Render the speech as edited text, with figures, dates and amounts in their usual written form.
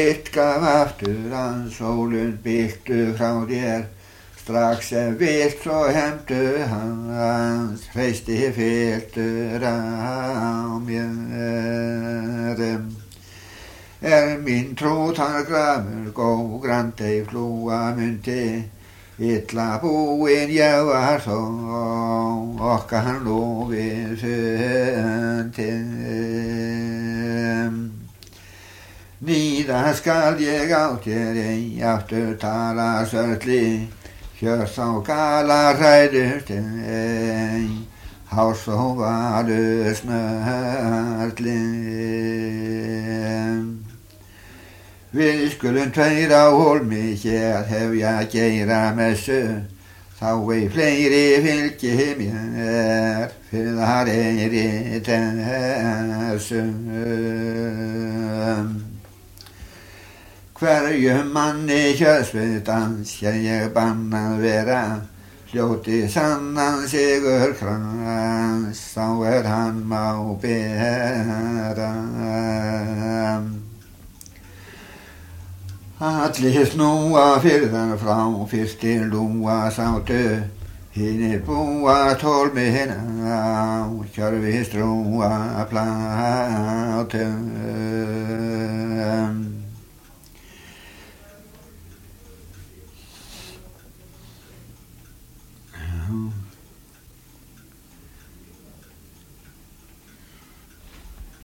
eitt gaf aftur að sólun byltu frá þér, strax vilt svo hemdu hans, hreisti fylltur á mér. Mín trú þar grafur gógrandi flúa mundi, illa búin ég var þó, okkar lofið sundi. Níða skal ég á þér ei aftur tala sörli, hjörst á gala hræðust ei, hás og valur snörli. Við skulum tveir á hólmi, hér hef ég geira messu, þá ei fleiri fylgi mér, fyrir þar eyri þessu. Hverjum manni hjörtsvitans ég bannað vera, hljóti sannan sigur krans, þá hann má bera. Allir snúa fyrðan frá, fyrstir lúa sátu, hinir búa tólmi hinna, kjörvi strúa plátu.